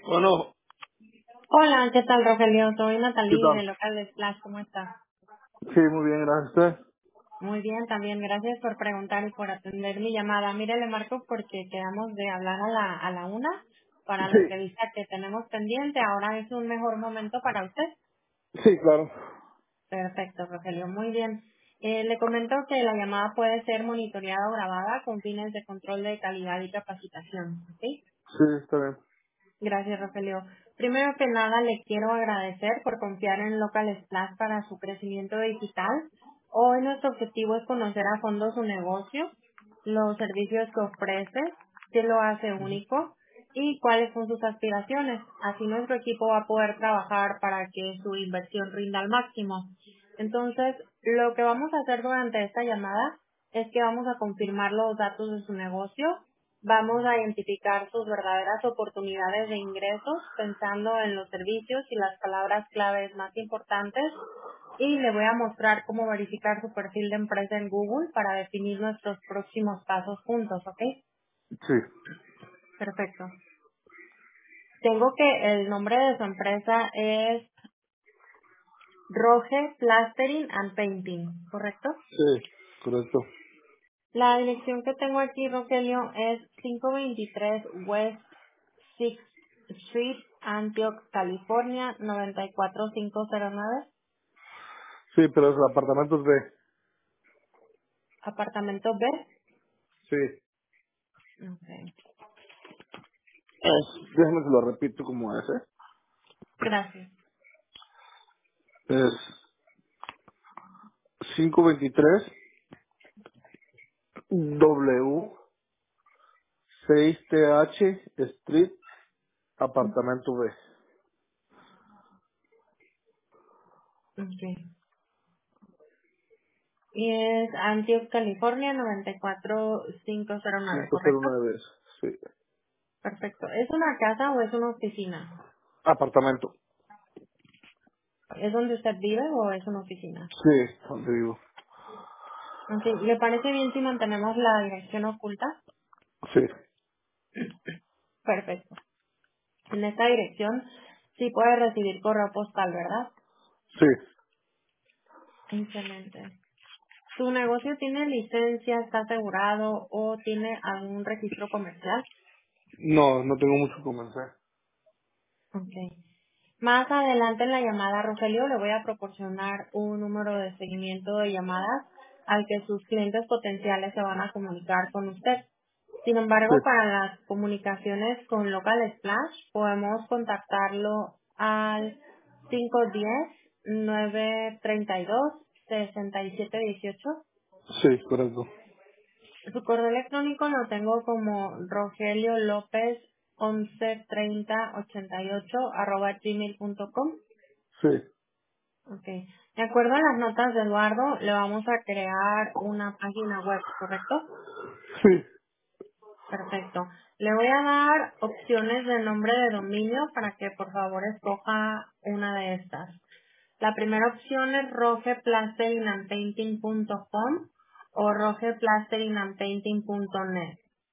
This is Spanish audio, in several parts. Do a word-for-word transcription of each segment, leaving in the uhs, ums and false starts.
Bueno, Hola, ¿qué tal, Rogelio? Soy ¿qué Natalie tal? de Local de Splash. ¿Cómo estás? Sí, muy bien, gracias a usted. Muy bien, también. Gracias por preguntar y por atender mi llamada. Mire, le marco porque quedamos de hablar a la, a la una para la Sí, entrevista que tenemos pendiente. Ahora es un mejor momento para usted. sí, claro. Perfecto, Rogelio. Muy bien. Eh, le comento que la llamada puede ser monitoreada o grabada con fines de control de calidad y capacitación. ¿Ok? Sí, está bien. Gracias, Rogelio. Primero que nada, le quiero agradecer por confiar en Local Splash para su crecimiento digital. Hoy nuestro objetivo es conocer a fondo su negocio, los servicios que ofrece, qué lo hace único y cuáles son sus aspiraciones. Así nuestro equipo va a poder trabajar para que su inversión rinda al máximo. Entonces, lo que vamos a hacer durante esta llamada es que vamos a confirmar los datos de su negocio. Vamos a identificar sus verdaderas oportunidades de ingresos pensando en los servicios y las palabras claves más importantes y le voy a mostrar cómo verificar su perfil de empresa en Google para definir nuestros próximos pasos juntos, ¿ok? Sí, Perfecto. Tengo que el nombre de su empresa es Roge Plastering and Painting, ¿correcto? sí, correcto. La dirección que tengo aquí, Rogelio, es quinientos veintitrés West Sixth Street, Antioch, California, noventa y cuatro mil quinientos nueve, Sí, pero es apartamentos B. apartamento B. Sí. Okay. Es, déjame se lo repito como es, ¿eh? Gracias. Es quinientos veintitrés W seis T H Street, apartamento B. Okay. Y es Antioch, California, noventa y cuatro mil quinientos nueve, quinientos ¿correcto? nueve, sí. Perfecto. ¿Es una casa o es una oficina? Apartamento. ¿Es donde usted vive o es una oficina? Sí, donde vivo. Okay. ¿Le parece bien si mantenemos la dirección oculta? Sí, Perfecto. En esta dirección sí puede recibir correo postal, ¿verdad? sí. Excelente. ¿Su negocio tiene licencia, está asegurado o tiene algún registro comercial? No, no tengo mucho que comenzar. Ok. Más adelante en la llamada, Rogelio, le voy a proporcionar un número de seguimiento de llamadas al que sus clientes potenciales se van a comunicar con usted. Sin Sí, embargo, para las comunicaciones con Local Splash, podemos contactarlo al cinco uno cero, nueve tres dos, seis siete uno ocho. sí, correcto. Su correo electrónico lo tengo como Rogelio López once treinta ochenta y ocho arroba gmail punto com. Sí, Ok. De acuerdo a las notas de Eduardo, le vamos a crear una página web, ¿correcto? sí. Perfecto. Le voy a dar opciones de nombre de dominio para que por favor escoja una de estas. La primera opción es rogeplasterinandpainting punto com o rogeplasterinandpainting punto net.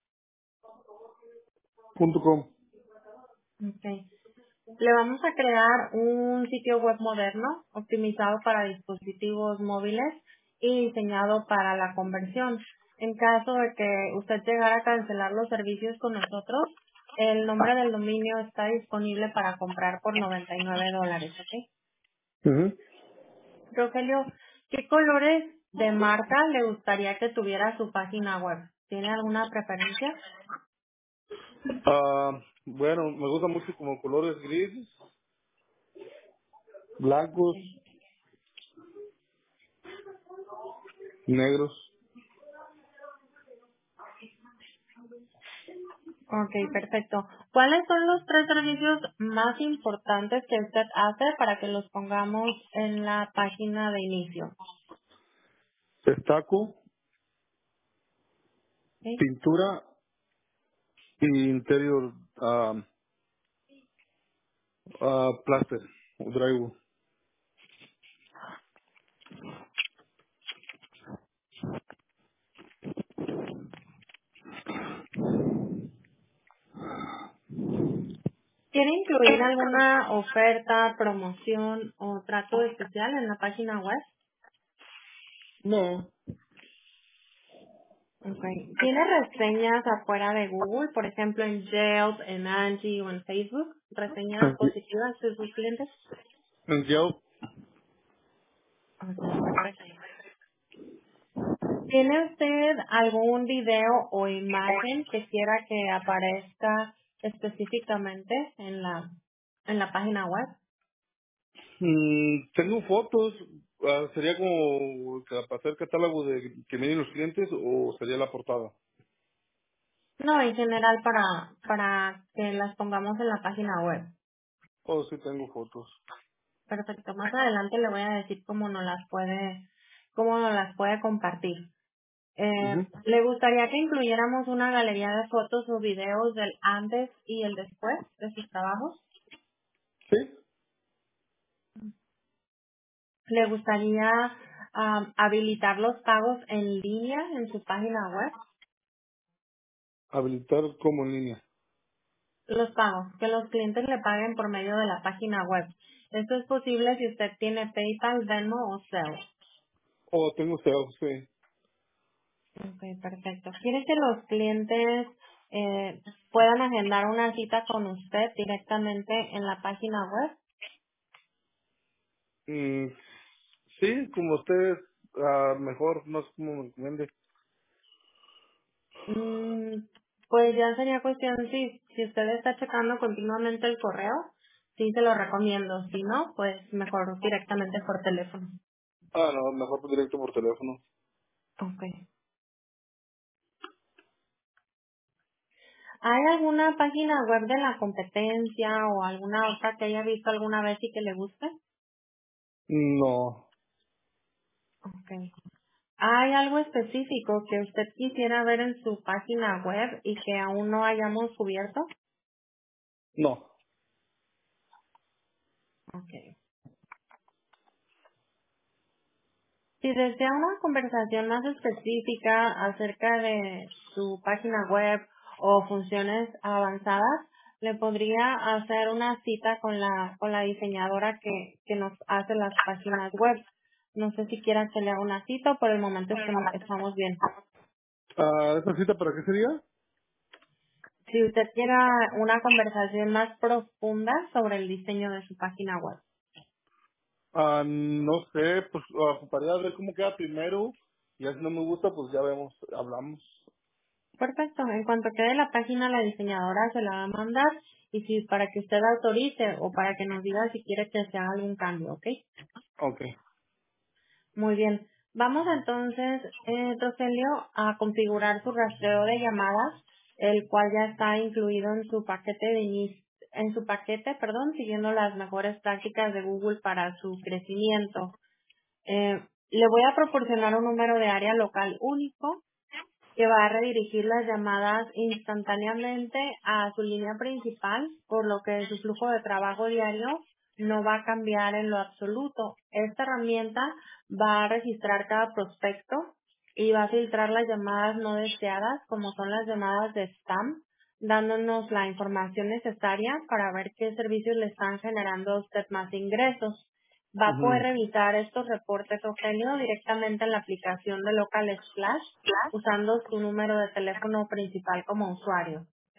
Punto com. Ok. Le vamos a crear un sitio web moderno, optimizado para dispositivos móviles y diseñado para la conversión. En caso de que usted llegara a cancelar los servicios con nosotros, el nombre del dominio está disponible para comprar por noventa y nueve dólares, ¿ok? Ujú. Rogelio, ¿qué colores de marca le gustaría que tuviera su página web? ¿Tiene alguna preferencia? Ah, bueno, me gusta mucho como colores grises, blancos, Ok. negros. Ok, perfecto. ¿Cuáles son los tres servicios más importantes que usted hace para que los pongamos en la página de inicio? Estaco, ¿Sí? pintura y interior ah ah, plaster, o drywall. ¿Tiene ¿Quiere incluir alguna oferta, promoción o trato especial en la página web? No. Okay. ¿Tiene reseñas afuera de Google, por ejemplo en Yelp, en Angie o en Facebook? ¿Reseñas positivas de sus clientes? En Yelp. Ok, perfecto. ¿Tiene usted algún video o imagen que quiera que aparezca específicamente en la en la página web? Mm, tengo fotos. Ah, ¿Sería como ca- para hacer catálogo de que miren los clientes o sería la portada? No, en general para para que las pongamos en la página web. Oh, sí, tengo fotos. Perfecto. Más adelante le voy a decir cómo nos las puede cómo nos las puede compartir. Eh, Ujú. ¿Le gustaría que incluyéramos una galería de fotos o videos del antes y el después de sus trabajos? Sí. ¿Le gustaría am, habilitar los pagos en línea en su página web? Habilitar como en línea. Los pagos, que los clientes le paguen por medio de la página web. Esto es posible si usted tiene PayPal, Venmo o Zelle. Oh, tengo SEO, sí. Ok, perfecto. ¿Quiere que los clientes eh, puedan agendar una cita con usted directamente en la página web? Mm, sí, como ustedes, ah, mejor, no sé cómo me recomiende. Mm, pues ya sería cuestión, si, si usted está checando continuamente el correo, sí se lo recomiendo. Si no, pues mejor directamente por teléfono. Ah, no, mejor por directo por teléfono. Ok. ¿Hay alguna página web de la competencia o alguna otra que haya visto alguna vez y que le guste? No, Ok. ¿Hay algo específico que usted quisiera ver en su página web y que aún no hayamos cubierto? no. Ok. Si desea una conversación más específica acerca de su página web o funciones avanzadas, le podría hacer una cita con la, con la diseñadora que, que nos hace las páginas web. No sé si quiera que le haga una cita o por el momento estemos, estamos bien. Ah, ¿esta cita para qué sería? Si usted quiera una conversación más profunda sobre el diseño de su página web. Ah, no sé, pues ah, ocuparía ver cómo queda primero. Y ya si no me gusta, pues ya vemos, hablamos. Perfecto. En cuanto quede la página, la diseñadora se la va a mandar y si para que usted autorice o para que nos diga si quiere que se haga algún cambio, ¿ok? Ok. Muy bien. Vamos entonces, eh, Rogelio, a configurar su rastreo de llamadas, el cual ya está incluido en su paquete de inicio, en su paquete, perdón, siguiendo las mejores prácticas de Google para su crecimiento. Eh, le voy a proporcionar un número de área local único que va a redirigir las llamadas instantáneamente a su línea principal, por lo que su flujo de trabajo diario no va a cambiar en lo absoluto. Esta herramienta va a registrar cada prospecto y va a filtrar las llamadas no deseadas, como son las llamadas de spam, dándonos la información necesaria para ver qué servicios le están generando a usted más ingresos. Va a poder Ujú. revisar estos reportes, Rogelio, directamente en la aplicación de Local Splash usando su número de teléfono principal como usuario. ¿Ok?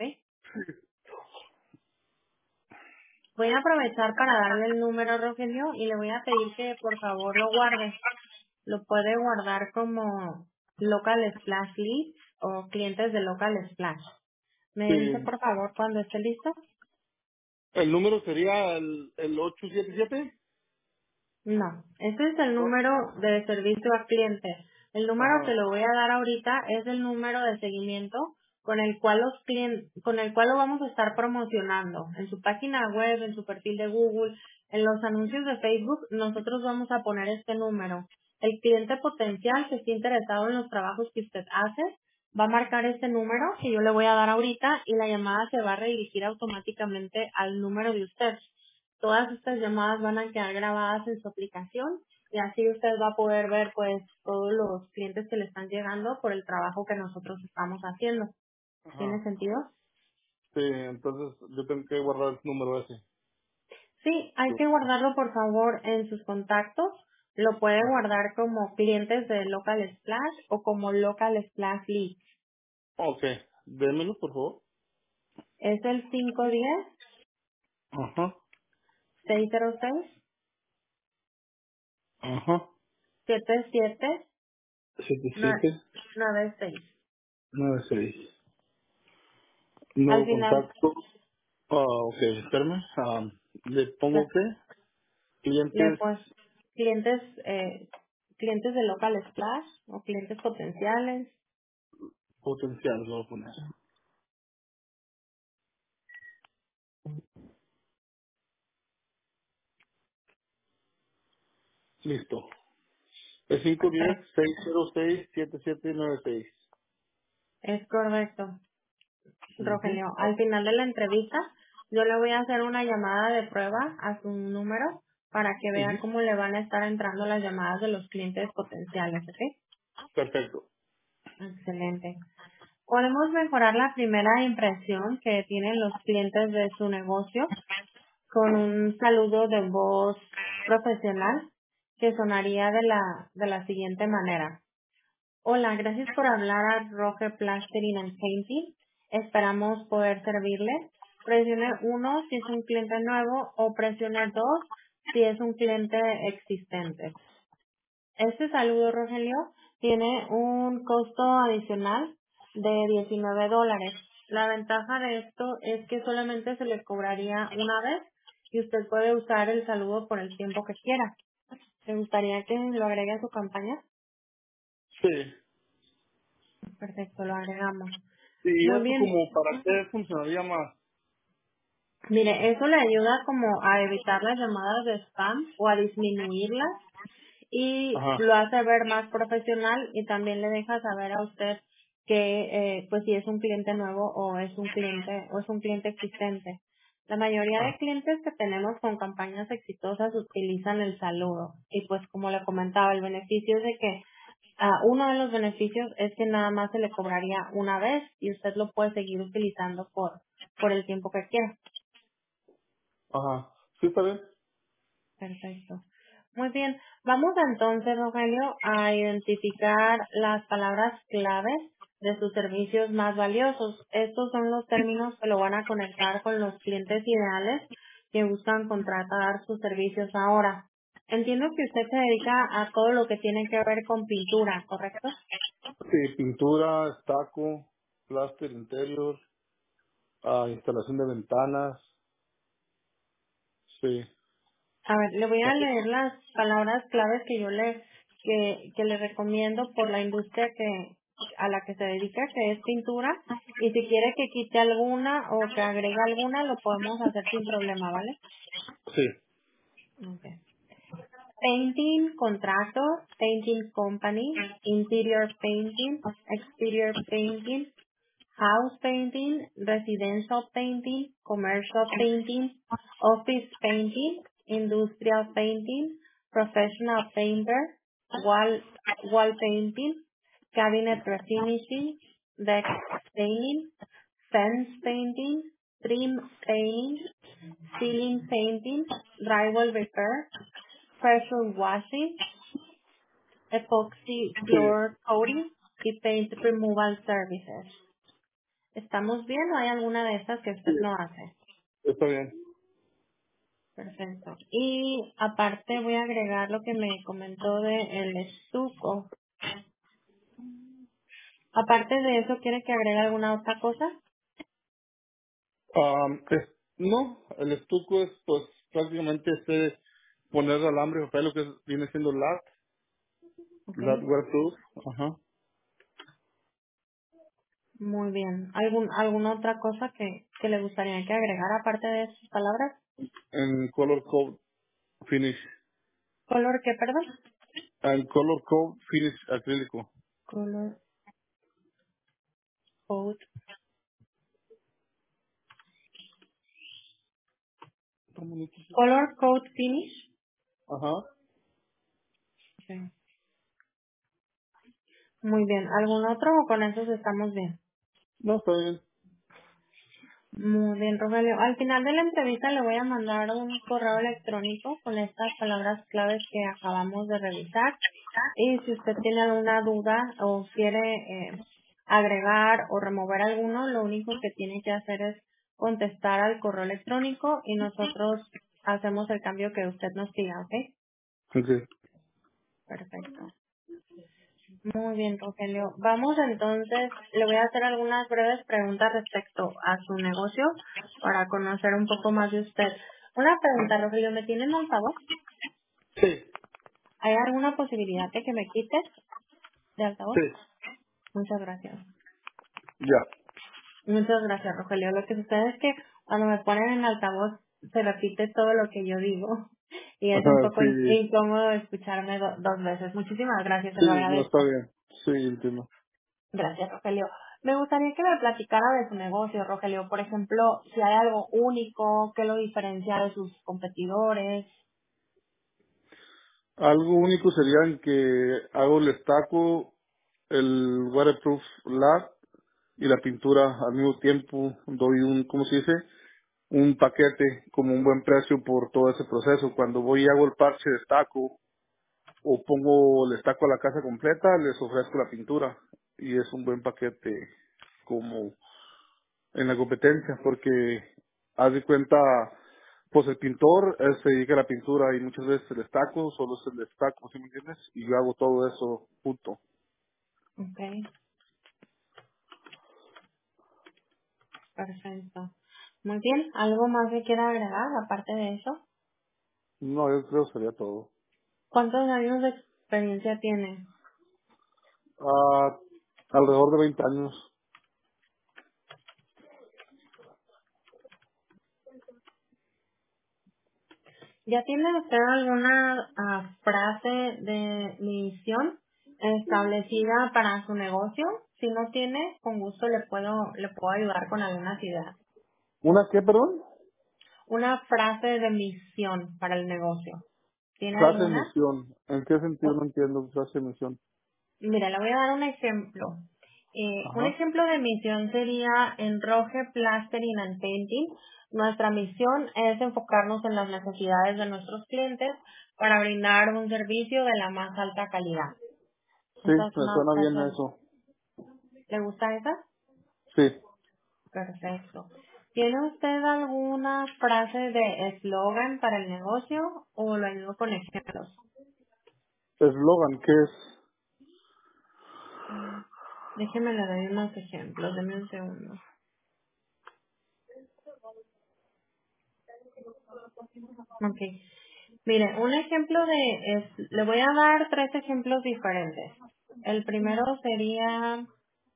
Voy a aprovechar para darle el número, Rogelio, y le voy a pedir que por favor lo guarde. Lo puede guardar como Local Splash Leads o clientes de Local Splash. Me dice Sí. por favor cuando esté listo. ¿El número sería el, el ocho siete siete? No, ese es el No. número de servicio al cliente. El número que Ajá. le voy a dar ahorita es el número de seguimiento con el cual los clientes, con el cual lo vamos a estar promocionando en su página web, en su perfil de Google, en los anuncios de Facebook, nosotros vamos a poner este número. El cliente potencial que esté interesado en los trabajos que usted hace va a marcar este número que yo le voy a dar ahorita y la llamada se va a redirigir automáticamente al número de usted. Todas estas llamadas van a quedar grabadas en su aplicación y así usted va a poder ver pues todos los clientes que le están llegando por el trabajo que nosotros estamos haciendo. ¿Tiene Ajá. sentido? Sí, entonces yo tengo que guardar el número ese. Sí, hay que guardarlo por favor en sus contactos. Lo puede Ah, guardar como clientes de Local Splash o como Local Splash Lead. ok, démelo, por favor. Es el cinco uno cero, Ajá, seis cero seis, ajá. siete siete siete siete nueve seis. nueve seis. Al Nuevo final, contacto. Ah, ok, espérame. Ah, ¿le pongo qué? le Clientes pues clientes eh, clientes de Local Splash o clientes potenciales. potenciales, lo voy a poner. Listo. Es cinco uno cero, Perfecto. seis cero seis, siete siete nueve seis. Es correcto, Ujú. Rogelio. Al final de la entrevista, yo le voy a hacer una llamada de prueba a su número para que vea Ujú. cómo le van a estar entrando las llamadas de los clientes potenciales, ¿ok? Perfecto. Excelente. Podemos mejorar la primera impresión que tienen los clientes de su negocio con un saludo de voz profesional que sonaría de la, de la siguiente manera. Hola, gracias por hablar a Roger Plastering and Painting. Esperamos poder servirle. Presione uno si es un cliente nuevo o presione dos si es un cliente existente. Este saludo, Rogelio, tiene un costo adicional de diecinueve dólares. La ventaja de esto es que solamente se le cobraría una vez y usted puede usar el saludo por el tiempo que quiera. ¿Te gustaría que lo agregue a su campaña? Sí. Perfecto, lo agregamos. Y Muy eso bien. como para qué funcionaría más. Mire, eso le ayuda como a evitar las llamadas de spam o a disminuirlas y Ajá, lo hace ver más profesional y también le deja saber a usted que eh, pues si es un cliente nuevo o es un cliente o es un cliente existente. La mayoría de ajá, clientes que tenemos con campañas exitosas utilizan el saludo y pues como le comentaba el beneficio es de que ah, uno de los beneficios es que nada más se le cobraría una vez y usted lo puede seguir utilizando por por el tiempo que quiera. ajá. Sí, está bien. Perfecto. Muy bien. Vamos entonces, Rogelio, a identificar las palabras claves de sus servicios más valiosos. Estos son los términos que lo van a conectar con los clientes ideales que buscan contratar sus servicios ahora. Entiendo que usted se dedica a todo lo que tiene que ver con pintura, ¿correcto? Sí, pintura, estaco, plaster interior, ah, instalación de ventanas. Sí. A ver, le voy a Ok. leer las palabras claves que yo le que, que le recomiendo por la industria que a la que se dedica, que es pintura, y si quiere que quite alguna o que agregue alguna, lo podemos hacer sin problema, ¿vale? Sí. Okay. Painting contractor, painting company, interior painting, exterior painting, house painting, residential painting, commercial painting, office painting, industrial painting, professional painter, wall, wall painting, cabinet refinishing, deck staining, fence painting, trim painting, ceiling painting, drywall repair, pressure washing, epoxy Sí. floor coating y paint removal services. ¿Estamos bien o hay alguna de estas que Sí. usted no hace? Está bien. Perfecto. Y aparte voy a agregar lo que me comentó de el estuco. Aparte de eso, ¿quiere que agregue alguna otra cosa? Um, es- no, el estuco es pues prácticamente este poner alambre o papel, lo que es- viene siendo lat, Ok. lat waterproof, ajá, Muy bien. ¿Algún, ¿Alguna otra cosa que, que le gustaría que agregara aparte de sus palabras? en color coat finish, ¿Color qué, perdón? en color coat finish acrílico. Color coat. Está bonito. Color coat finish. Ajá. Ok. Muy bien. ¿Algún otro o con esos estamos bien? No, está bien. Muy bien, Rogelio. Al final de la entrevista le voy a mandar un correo electrónico con estas palabras claves que acabamos de revisar. Y si usted tiene alguna duda o quiere eh, agregar o remover alguno, lo único que tiene que hacer es contestar al correo electrónico y nosotros hacemos el cambio que usted nos diga, ¿ok? Ok. Perfecto. Muy bien, Rogelio. Vamos entonces, le voy a hacer algunas breves preguntas respecto a su negocio para conocer un poco más de usted. Una pregunta, Rogelio, ¿me tiene en altavoz? Sí, ¿Hay alguna posibilidad de que me quites de altavoz? sí, Muchas gracias. ya. Muchas gracias, Rogelio. Lo que sucede es que cuando me ponen en altavoz se repite todo lo que yo digo y es un Ajá, poco in- sí, incómodo escucharme do- dos veces. Muchísimas gracias, se lo sí, no está agradezco. bien. Sí, entiendo. Gracias, Rogelio. Me gustaría que me platicara de su negocio, Rogelio. Por ejemplo, si hay algo único que lo diferencia de sus competidores. Algo único sería en que hago el estaco, el waterproof lab y la pintura al mismo tiempo. Doy un, ¿cómo se dice? Un paquete como un buen precio por todo ese proceso. Cuando voy y hago el parche de estaco o pongo el estaco a la casa completa, les ofrezco la pintura y es un buen paquete como en la competencia porque haz de cuenta, pues el pintor él se dedica a la pintura y muchas veces el estaco solo es el estaco, ¿sí me entiendes? Y yo hago todo eso junto. Ok, perfecto. Muy bien. ¿Algo más que quiera agregar aparte de eso? No, yo creo que sería todo. ¿Cuántos años de experiencia tiene? Ah, alrededor de veinte años. ¿Ya tiene usted alguna ah, frase de misión establecida para su negocio? Si no tiene, con gusto le puedo le puedo ayudar con algunas ideas. ¿Una qué, perdón? Una frase de misión para el negocio. ¿Tiene Frase de alguna? misión. ¿En qué sentido O- no entiendo frase de misión? Mira, le voy a dar un ejemplo. Eh, un Ajá. ejemplo de misión sería en Roge Plastering and Painting. Nuestra misión es enfocarnos en las necesidades de nuestros clientes para brindar un servicio de la más alta calidad. Sí, Esa es me una suena bien frase. eso. ¿Le gusta esa? Sí. Perfecto. ¿Tiene usted alguna frase de eslogan para el negocio o lo ayudo con ejemplos? Eslogan, ¿qué es? Mm, Déjeme le doy unos ejemplos, deme un segundo. Ok. Mire, un ejemplo de, es, le voy a dar tres ejemplos diferentes. El primero sería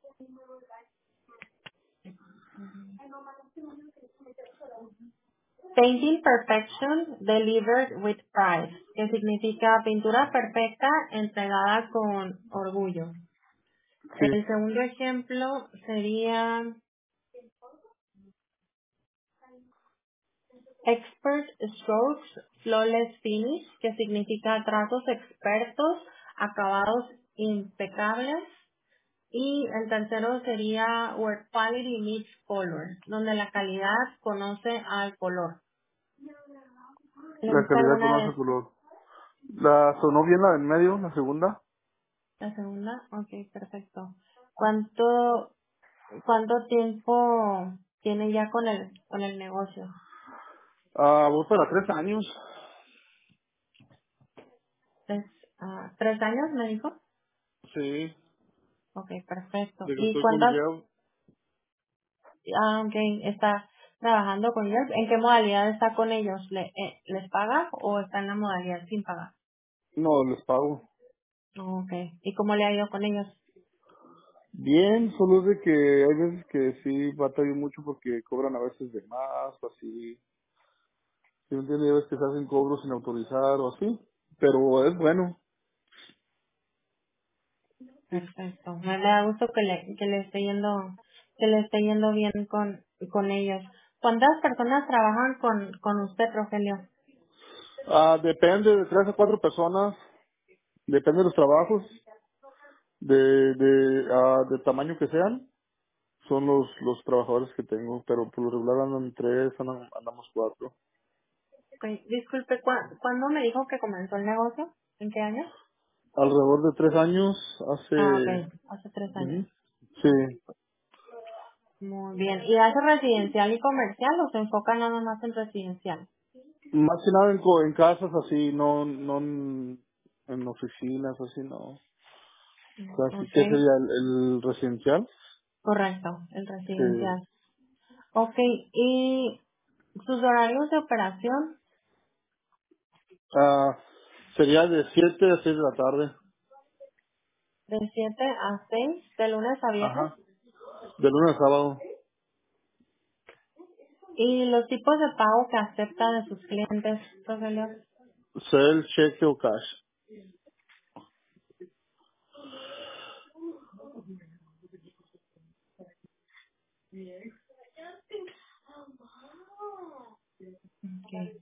Painting Perfection Delivered with Pride, que significa pintura perfecta entregada con orgullo. Sí. El segundo ejemplo sería Expert Strokes Flawless Finish, que significa trazos expertos, acabados impecables. Y el tercero sería Where Quality Meets Color, donde la calidad conoce al color. ¿Le La gusta calidad alguna conoce de el color. ¿La sonó bien la del medio, la segunda? la segunda? Ok, perfecto. ¿Cuánto, cuánto tiempo tiene ya con el, con el negocio? Ah, voy para tres años. ¿Tres, ah, ¿tres años me dijo? Sí, Ok, perfecto. de que ¿Y estoy con cuántas, Yale. ah, ok, está trabajando con ellos? ¿En qué modalidad está con ellos? ¿Le, eh, ¿Les paga o está en la modalidad sin pagar? No, les pago. Ok. ¿Y cómo le ha ido con ellos? Bien, solo es de que hay veces que sí batallo mucho porque cobran a veces de más o así. Si no entiendes, hay veces que se hacen cobros sin autorizar o así. Pero es bueno. Perfecto. Me da gusto que le, que le esté yendo, que le esté yendo bien con, con ellos. ¿Cuántas personas trabajan con, con usted, Rogelio? Ah, depende de tres a cuatro personas. Depende de los trabajos, de, de, ah, de tamaño que sean. son los los trabajadores que tengo, pero por lo regular andan tres, andan- andamos cuatro. Ok, disculpe, ¿cuá- ¿cuándo me dijo que comenzó el negocio? ¿En qué año? Alrededor de tres años, Ah, hace... ok, hace tres años. Ujú. Sí, Muy bien. ¿Y hace residencial y comercial o se enfoca nada más en residencial? más que nada en, co- en casas así, no no en, en oficinas, así no. O sea, sí que Ok, sería el, el residencial. correcto, el Sí. residencial. Ok, ¿y sus horarios de operación? Ah, sería de siete a seis de la tarde. De siete a seis, de lunes a viernes. Ajá. De lunes a sábado. ¿Y los tipos de pago que acepta de sus clientes, Rogelio? Cel, cheque o cash. Ok.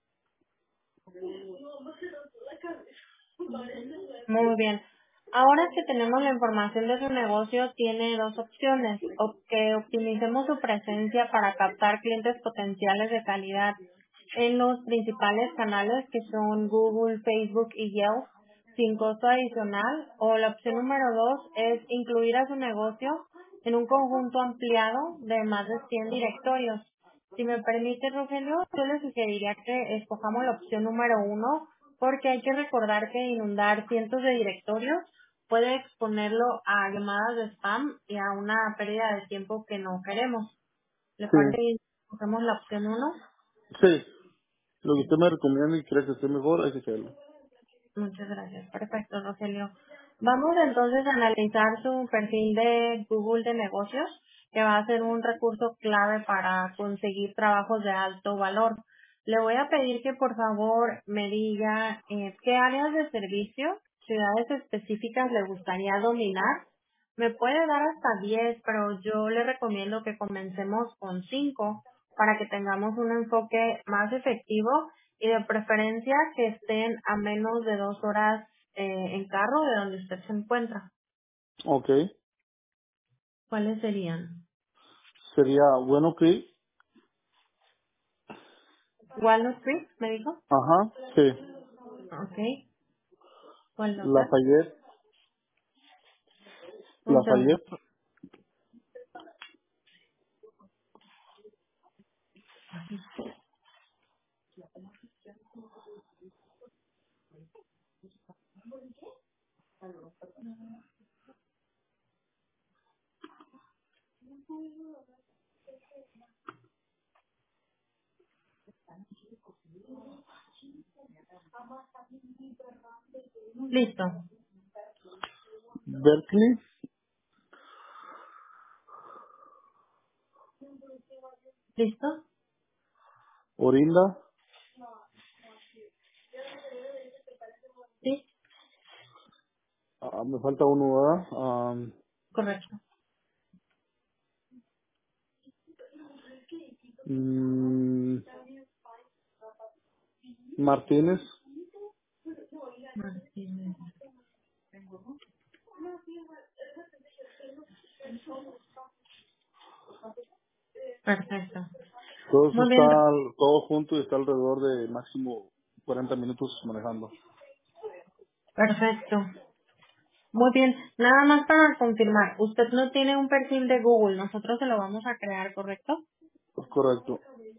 Muy bien. Ahora que tenemos la información de su negocio, tiene dos opciones. O que optimicemos su presencia para captar clientes potenciales de calidad en los principales canales que son Google, Facebook y Yelp sin costo adicional. O la opción número dos es incluir a su negocio en un conjunto ampliado de más de cien directorios. Si me permite, Rogelio, yo le sugeriría que escojamos la opción número uno, porque hay que recordar que inundar cientos de directorios puede exponerlo a llamadas de spam y a una pérdida de tiempo que no queremos. ¿Le parece Sí. bien si escogemos la opción uno? Sí. Lo que usted me recomienda y cree que esté mejor, hay que hacerlo. Muchas gracias. Perfecto, Rogelio. Vamos entonces a analizar su perfil de Google de negocios, que va a ser un recurso clave para conseguir trabajos de alto valor. Le voy a pedir que por favor me diga eh, qué áreas de servicio, ciudades específicas le gustaría dominar. Me puede dar hasta diez, pero yo le recomiendo que comencemos con cinco para que tengamos un enfoque más efectivo y de preferencia que estén a menos de dos horas eh, en carro de donde usted se encuentra. Ok. ¿Cuáles serían? Sería bueno que... Walnut Street, me dijo. Ajá. Sí. Ok. ¿Cuál otra? Lafayette. Un segundo. Lafayette. Listo. Berkeley. ¿Listo? Orinda. Sí, Ah, me falta uno, ¿verdad? Ah, correcto. mm, Martínez. Martínez. Perfecto. Todo eso Muy está bien, todo junto y está alrededor de máximo cuarenta minutos manejando. perfecto. Muy bien. Nada más para confirmar, usted no tiene un perfil de Google, nosotros se lo vamos a crear, ¿correcto? Es correcto.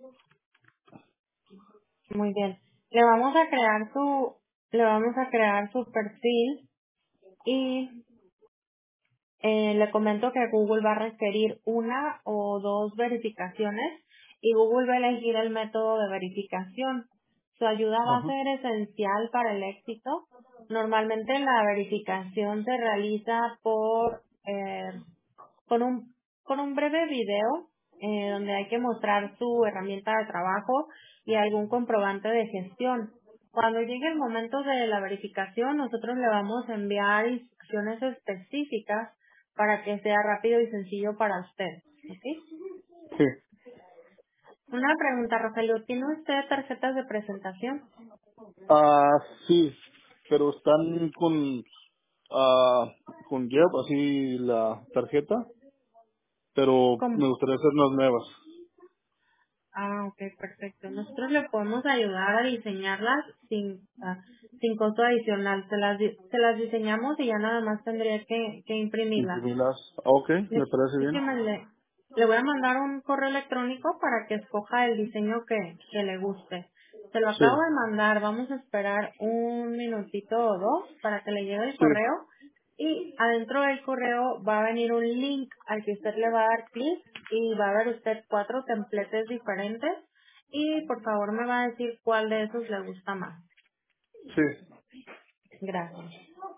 Muy bien. Le vamos a crear su, le vamos a crear su perfil y eh, le comento que Google va a requerir una o dos verificaciones y Google va a elegir el método de verificación. Su ayuda va a Ajá. ser esencial para el éxito. Normalmente la verificación se realiza por eh, con un, con un breve video eh, donde hay que mostrar su herramienta de trabajo y algún comprobante de gestión. Cuando llegue el momento de la verificación, nosotros le vamos a enviar instrucciones específicas para que sea rápido y sencillo para usted. ¿Ok? Sí. Una pregunta, Rogelio. ¿Tiene usted tarjetas de presentación? Ah, sí, pero están con, ah, con Jeff, así la tarjeta. pero ¿Cómo? me gustaría hacer unas nuevas. Ah, ok, perfecto. Nosotros le podemos ayudar a diseñarlas sin, ah, sin costo adicional. Se las, di- se las diseñamos y ya nada más tendría que, que imprimirlas. Imprimirlas. Ah, ok, me Le- parece bien. déjeme le, le voy a mandar un correo electrónico para que escoja el diseño que, que le guste. Se lo Sí, acabo de mandar, vamos a esperar un minutito o dos para que le llegue el sí, correo y adentro del correo va a venir un link al que usted le va a dar clic y va a ver usted cuatro templates diferentes y por favor me va a decir cuál de esos le gusta más. sí. Gracias.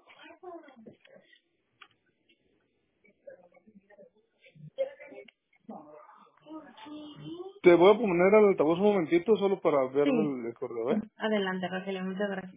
Te voy a poner al altavoz un momentito solo para ver Sí, el, el correo, ¿eh? adelante Rogelio, muchas gracias.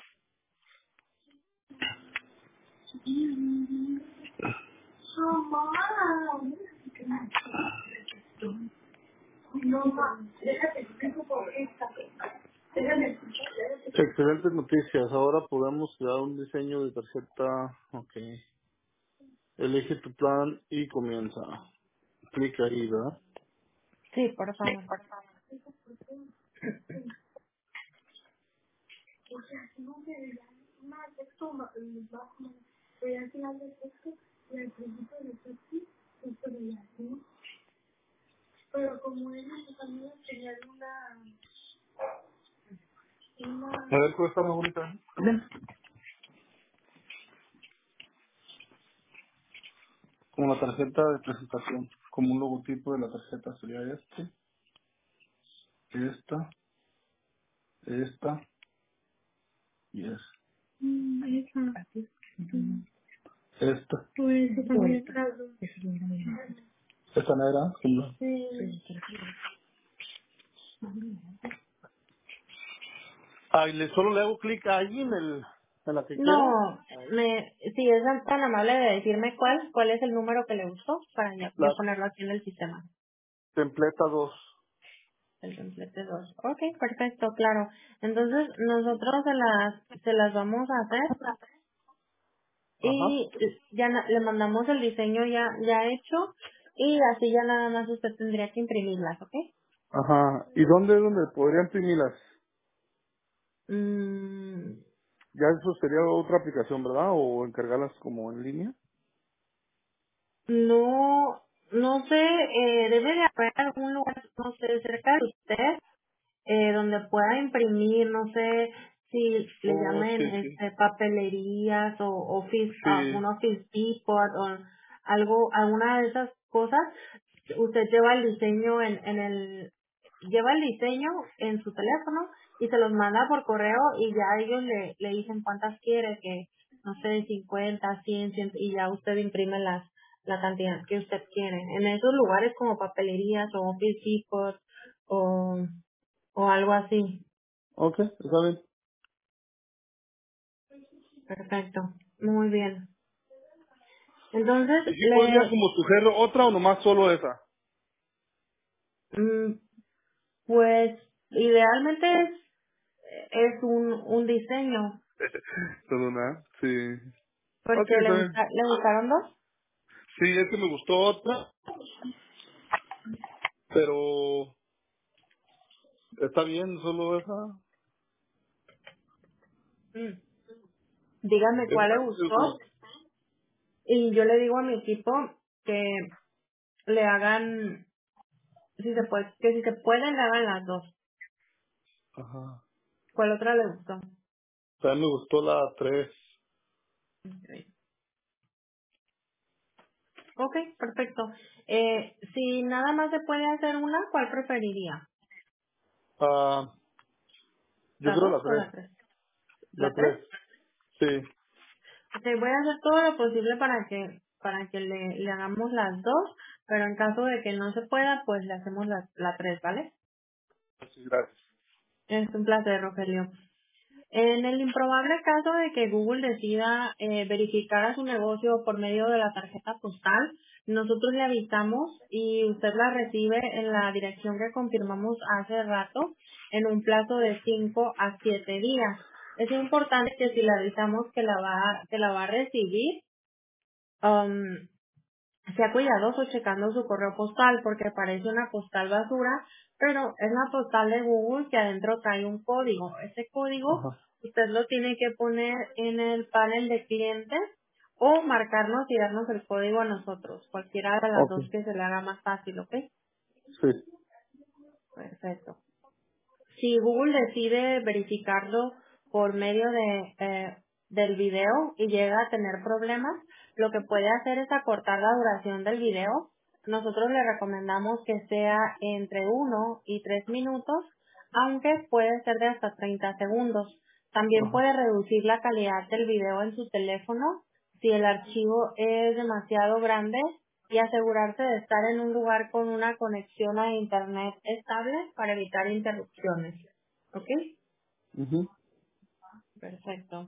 Excelentes noticias. Ahora podemos crear un diseño de tarjeta. Ok. Elige tu plan y comienza. Clic ahí, ¿verdad? Sí, por favor. A ver, ¿cuál está más bonita? Bien. Como la tarjeta de presentación. Como un logotipo de la tarjeta sería este, esta, esta y esta. Mm, esa. Mm, Esta. pues esa también atrás. Esta negra. Sí. Sí. Ah, y le, solo le hago clic ahí en el en la que quiero. No, me, si es tan tan amable de decirme cuál, cuál es el número que le gustó para ya, ya La ponerlo aquí en el sistema. templeta dos. El templete dos. Ok, perfecto, claro. Entonces nosotros se las, se las vamos a hacer Ajá. y ya na- le mandamos el diseño ya, ya hecho y así ya nada más usted tendría que imprimirlas, ¿ok? Ajá. ¿Y dónde es donde podría imprimirlas? Mm, Ya eso sería otra aplicación, ¿verdad? O encargarlas como en línea. no, no sé, eh, debe de haber algún lugar, no sé, cerca de usted eh, donde pueda imprimir, no sé si le Oh, llamen sí, sí. este papelerías o office, Sí. algún office depot o algo, alguna de esas cosas, usted lleva el diseño en, en el, lleva el diseño en su teléfono y se los manda por correo y ya ellos le, le dicen cuántas quiere, que no sé, cincuenta, cien, cien y ya usted imprime las, la cantidad que usted quiere. En esos lugares como papelerías o office depot o o algo así. Ok, está bien. Perfecto. Muy bien. Entonces, ¿Y si podría le, como sugerir otra o nomás solo esa? mm, pues, idealmente es, es un, un diseño, Solo una, sí. Ok, porque le, está bien. gusta, le gustaron dos. Sí, es que me gustó otra, pero está bien, solo esa. Mm. Dígame cuál le Esa me gustó gustó. y yo le digo a mi equipo que le hagan, si se puede, que si se pueden le hagan las dos. Ajá. ¿Cuál otra le gustó? También me gustó la tres. Ok, ok, perfecto. Eh, si nada más se puede hacer una, ¿cuál preferiría? Ah, yo ¿La creo dos la o tres. la tres? La ¿La tres? tres. Sí. Ok, voy a hacer todo lo posible para que para que le, le hagamos las dos, pero en caso de que no se pueda, pues le hacemos la, la tres, ¿vale? Sí, gracias. Es un placer, Rogelio. En el improbable caso de que Google decida eh, verificar a su negocio por medio de la tarjeta postal, nosotros le avisamos y usted la recibe en la dirección que confirmamos hace rato en un plazo de cinco a siete días. Es importante que si le avisamos que la va, que la va a recibir, um, sea cuidadoso checando su correo postal porque parece una postal basura, pero es la postal de Google que adentro trae un código. Ese código Ajá. usted lo tiene que poner en el panel de clientes o marcarnos y darnos el código a nosotros, cualquiera de las Ok. dos que se le haga más fácil, ¿ok? Sí. Perfecto. Si Google decide verificarlo por medio de eh, del video y llega a tener problemas, lo que puede hacer es acortar la duración del video. Nosotros le recomendamos que sea entre uno y tres minutos, aunque puede ser de hasta treinta segundos. También Ajá. puede reducir la calidad del video en su teléfono si el archivo es demasiado grande y asegurarse de estar en un lugar con una conexión a internet estable para evitar interrupciones. ¿Ok? Mhm. Perfecto.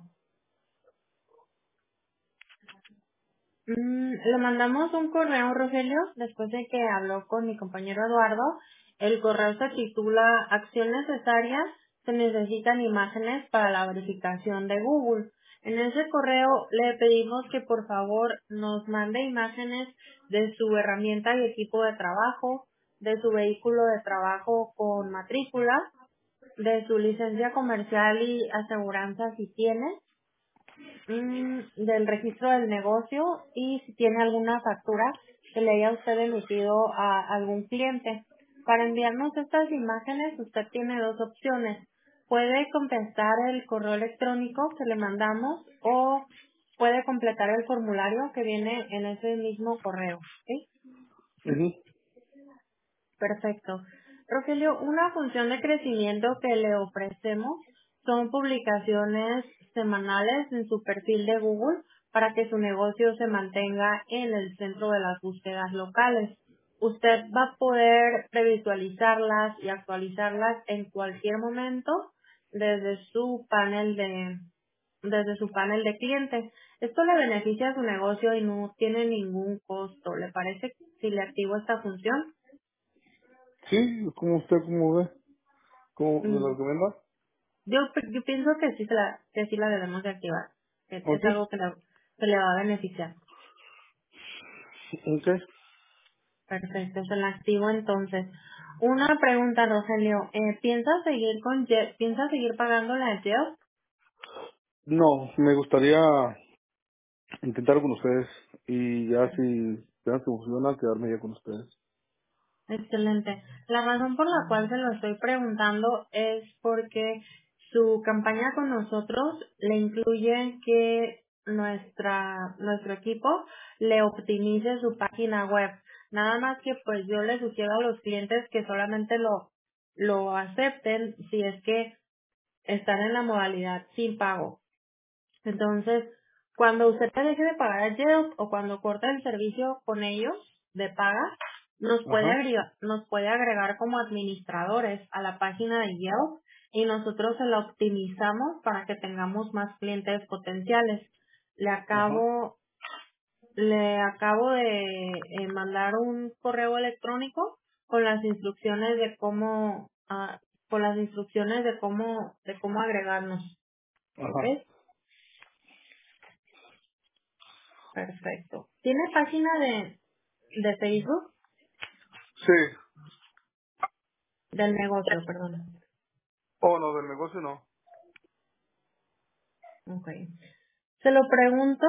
Mm, le mandamos un correo, Rogelio, después de que habló con mi compañero Eduardo. El correo se titula Acción necesaria, se necesitan imágenes para la verificación de Google. En ese correo le pedimos que por favor nos mande imágenes de su herramienta y equipo de trabajo, de su vehículo de trabajo con matrícula, de su licencia comercial y aseguranza si tiene, mm, del registro del negocio y si tiene alguna factura que le haya usted emitido a algún cliente. Para enviarnos estas imágenes, usted tiene dos opciones. Puede contestar el correo electrónico que le mandamos o puede completar el formulario que viene en ese mismo correo. ¿Sí? Mhm. Perfecto. Rogelio, una función de crecimiento que le ofrecemos son publicaciones semanales en su perfil de Google para que su negocio se mantenga en el centro de las búsquedas locales. Usted va a poder previsualizarlas y actualizarlas en cualquier momento desde su panel de desde su panel de clientes. Esto le beneficia a su negocio y no tiene ningún costo. ¿Le parece si le activo esta función? Sí, como usted, como ve, como me lo Mm, recomienda. Yo, yo pienso que sí, se la, que sí la debemos de activar. que Es Ok. algo que, la- que le va a beneficiar. Ok. Perfecto, se la activo entonces. Una pregunta, Rogelio. Eh, ¿Piensa seguir con Ye- piensa seguir pagando la Yelp? No, me gustaría intentar con ustedes y ya si vean que funciona, quedarme ya con ustedes. Excelente. La razón por la cual se lo estoy preguntando es porque su campaña con nosotros le incluye que nuestra nuestro equipo le optimice su página web. Nada más que pues yo le sugiero a los clientes que solamente lo lo acepten si es que están en la modalidad sin pago. Entonces, cuando usted deje de pagar a Yelp o cuando corte el servicio con ellos de paga, nos puede Ajá. agregar, nos puede agregar como administradores a la página de Yelp y nosotros se la optimizamos para que tengamos más clientes potenciales. Le Ajá. acabo, le acabo de eh, mandar un correo electrónico con las instrucciones de cómo, ah, con las instrucciones de cómo, de cómo agregarnos. ¿Ok? Ajá. Perfecto. ¿Tiene página de, de Facebook? Sí. Del negocio, perdón. Oh, no, del negocio no. Ok. Se lo pregunto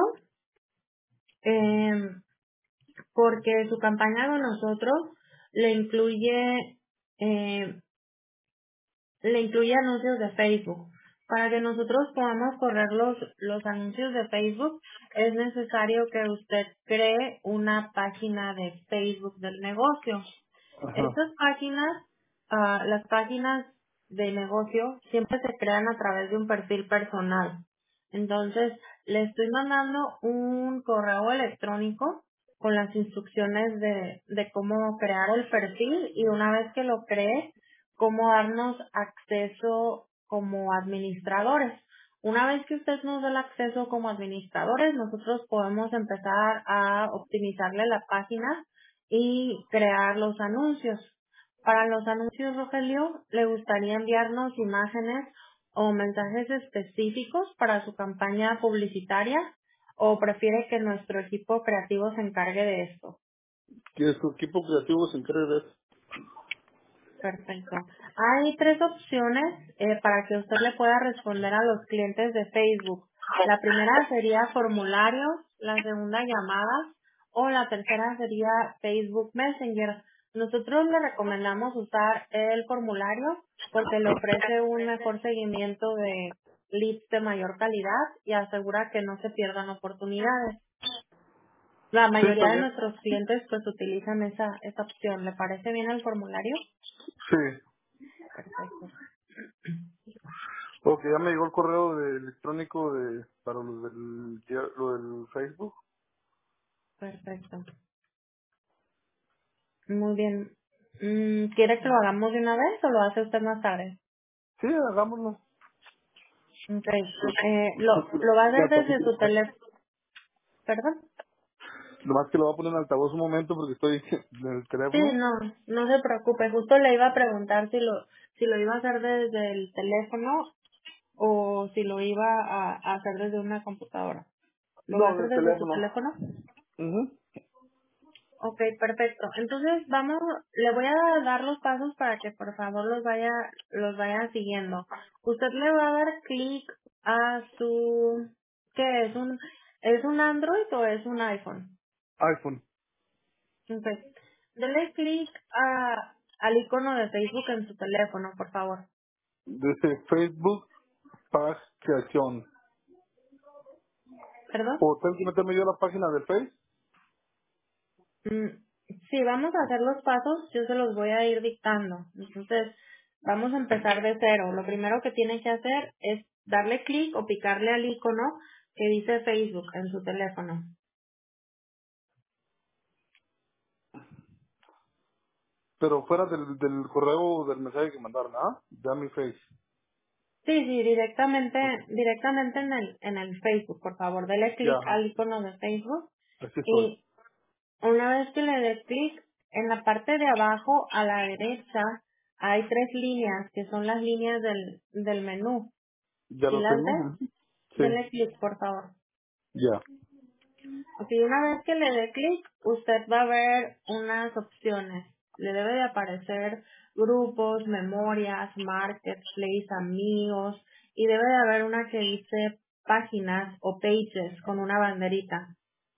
eh, porque su campaña con nosotros le incluye eh, le incluye anuncios de Facebook. Para que nosotros podamos correr los, los anuncios de Facebook, es necesario que usted cree una página de Facebook del negocio. Ajá. Estas páginas, ah, las páginas de negocio siempre se crean a través de un perfil personal. Entonces, le estoy mandando un correo electrónico con las instrucciones de, de cómo crear el perfil y una vez que lo cree, cómo darnos acceso como administradores. Una vez que usted nos dé el acceso como administradores, nosotros podemos empezar a optimizarle la página y crear los anuncios. Para los anuncios, Rogelio, ¿le gustaría enviarnos imágenes o mensajes específicos para su campaña publicitaria o prefiere que nuestro equipo creativo se encargue de esto? Que su equipo creativo se encargue de eso. Perfecto. Hay tres opciones eh, para que usted le pueda responder a los clientes de Facebook. La primera sería formularios, la segunda llamadas o la tercera sería Facebook Messenger. Nosotros le recomendamos usar el formulario porque le ofrece un mejor seguimiento de leads de mayor calidad y asegura que no se pierdan oportunidades. La Sí, está mayoría de bien. nuestros clientes pues utilizan esa, esa opción. ¿Le parece bien el formulario? Sí. Perfecto. Ok, ya me llegó el correo de electrónico de para lo del, lo del Facebook. Perfecto. Muy bien. Mm, ¿Quiere que lo hagamos de una vez o lo hace usted más tarde? Sí, hagámoslo. Ok. Eh, lo, lo va a hacer desde su teléfono. ¿Perdón? Nomás que lo voy a poner en altavoz un momento porque estoy en el Sí, teléfono. no, no se preocupe. Justo le iba a preguntar si lo, si lo iba a hacer desde el teléfono o si lo iba a, a hacer desde una computadora. ¿Lo va a No, hacer del desde su teléfono. teléfono? Ujú. Ok, perfecto. Entonces vamos, le voy a dar los pasos para que por favor los vaya, los vaya siguiendo. Usted le va a dar clic a su, ¿qué es? Un, ¿es un Android o es un iPhone? iPhone. Ok. Dele clic a, al icono de Facebook en su teléfono, por favor. Dice Facebook Page Creación. ¿Perdón? ¿O tengo que meterme yo a la página de Facebook? Mm, sí, vamos a hacer los pasos, yo se los voy a ir dictando. Entonces, vamos a empezar de cero. Lo primero que tiene que hacer es darle clic o picarle al icono que dice Facebook en su teléfono. Pero fuera del, del correo o del mensaje que mandaron, ¿ah? Ya mi Face. Sí, sí, directamente, Ok. directamente en el, en el Facebook, por favor, dele Ya, clic ajá. al icono de Facebook Así estoy. y una vez que le dé clic, en la parte de abajo a la derecha hay tres líneas que son las líneas del, del menú. ¿Ya ¿Sí lo las tengo? ve? Ujú. Sí. Dele clic, por favor. Ya. Ok, una vez que le dé clic, usted va a ver unas opciones. Le debe de aparecer grupos, memorias, marketplace, amigos, y debe de haber una que dice páginas o pages con una banderita.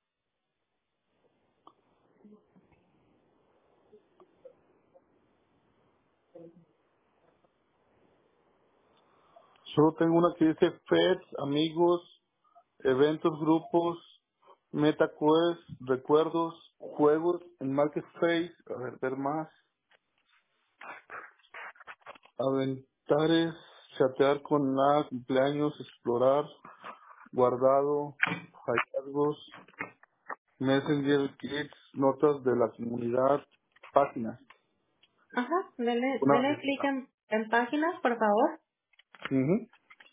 Solo tengo una que dice Feds, amigos, eventos, grupos, MetaQuest, recuerdos, juegos, en Marketplace, a ver, ver más, aventares, chatear con la cumpleaños, explorar, guardado, hallazgos, Messenger, clips, notas de la comunidad, páginas, Ajá, dele, una dele clic banderita. en, en páginas, por favor. Ujú.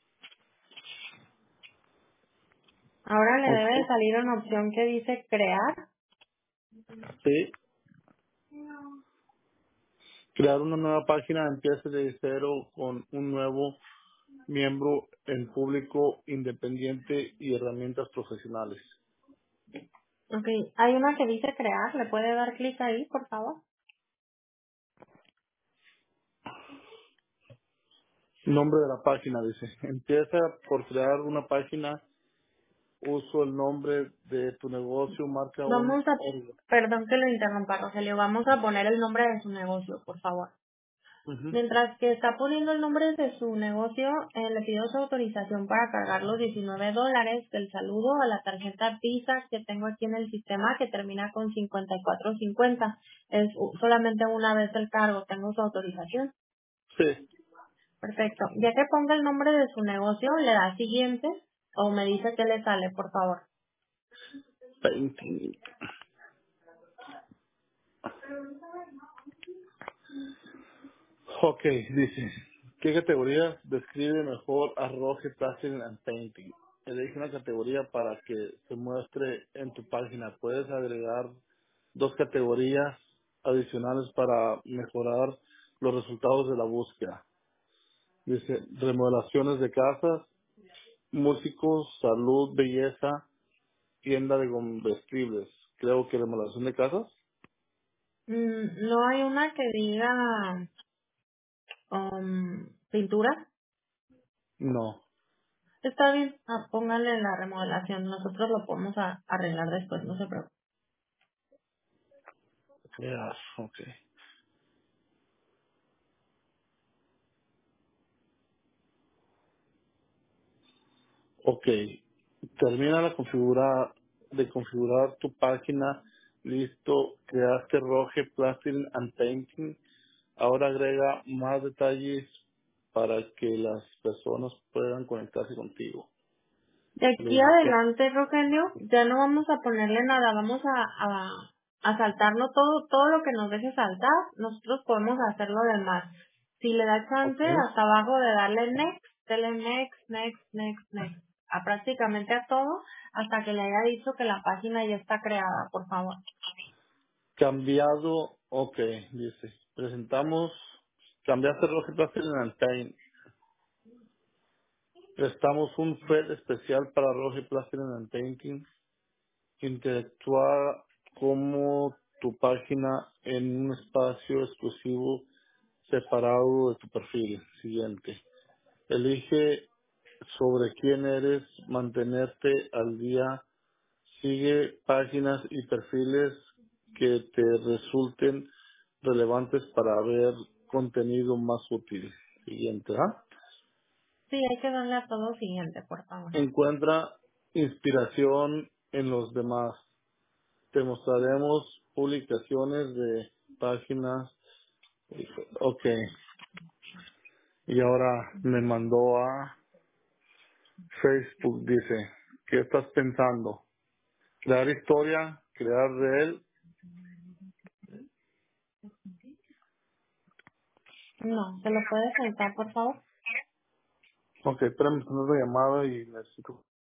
Ahora le debe de Ok. salir una opción que dice crear. Sí. Crear una nueva página, empiece de cero con un nuevo miembro en público independiente y herramientas profesionales. Ok, hay una que dice crear, le puede dar clic ahí, por favor. Nombre de la página, dice. Empieza por crear una página, uso el nombre de tu negocio, marca un Vamos a, órgano. perdón que lo interrumpa, Rogelio, vamos a poner el nombre de su negocio, por favor. Ujú. Mientras que está poniendo el nombre de su negocio, eh, le pido su autorización para cargar los diecinueve dólares del saludo a la tarjeta Visa que tengo aquí en el sistema que termina con cincuenta y cuatro cincuenta. Es u- solamente una vez el cargo, tengo su autorización. Sí. Perfecto. Ya que ponga el nombre de su negocio, le da siguiente o me dice que le sale, por favor. Painting. Ok, dice. ¿Qué categoría describe mejor arroje, plastering and painting? Elige una categoría para que se muestre en tu página. Puedes agregar dos categorías adicionales para mejorar los resultados de la búsqueda. Dice remodelaciones de casas, músicos, salud, belleza, tienda de comestibles. Creo que remodelación de casas. Mm, no hay una que diga um, pintura. No. Está bien, ah, póngale la remodelación. Nosotros lo podemos a- arreglar después, no se preocupe. Ya, ok. Ok. Termina la configura, de configurar tu página. Listo. Creaste Roge Plastering and Painting. Ahora agrega más detalles para que las personas puedan conectarse contigo. De Le aquí dije, ¿qué? adelante, Rogelio, ya no vamos a ponerle nada, vamos a, a, a saltarlo todo, todo lo que nos deje saltar, nosotros podemos hacer lo demás. Si le da chance, Ok. hasta abajo de darle next, dele next, next, next, next, a prácticamente a todo, hasta que le haya dicho que la página ya está creada, por favor. Cambiado, ok, dice. Presentamos, cambiaste Roge Plastering and Paint. Prestamos un F E D especial para Roge Plastering and Painting. Interactúa como tu página en un espacio exclusivo separado de tu perfil. Siguiente. Elige sobre quién eres, mantenerte al día. Sigue páginas y perfiles que te resulten relevantes para ver contenido más útil. Siguiente. ¿ah? Sí, hay que darle a todo siguiente, por favor. Encuentra inspiración en los demás. Te mostraremos publicaciones de páginas. Ok. Y ahora me mandó a Facebook. Dice, ¿qué estás pensando? Crear historia, crear de él. No, ¿se lo puede saltar, por favor? Ok, espérame, tengo una llamada y necesito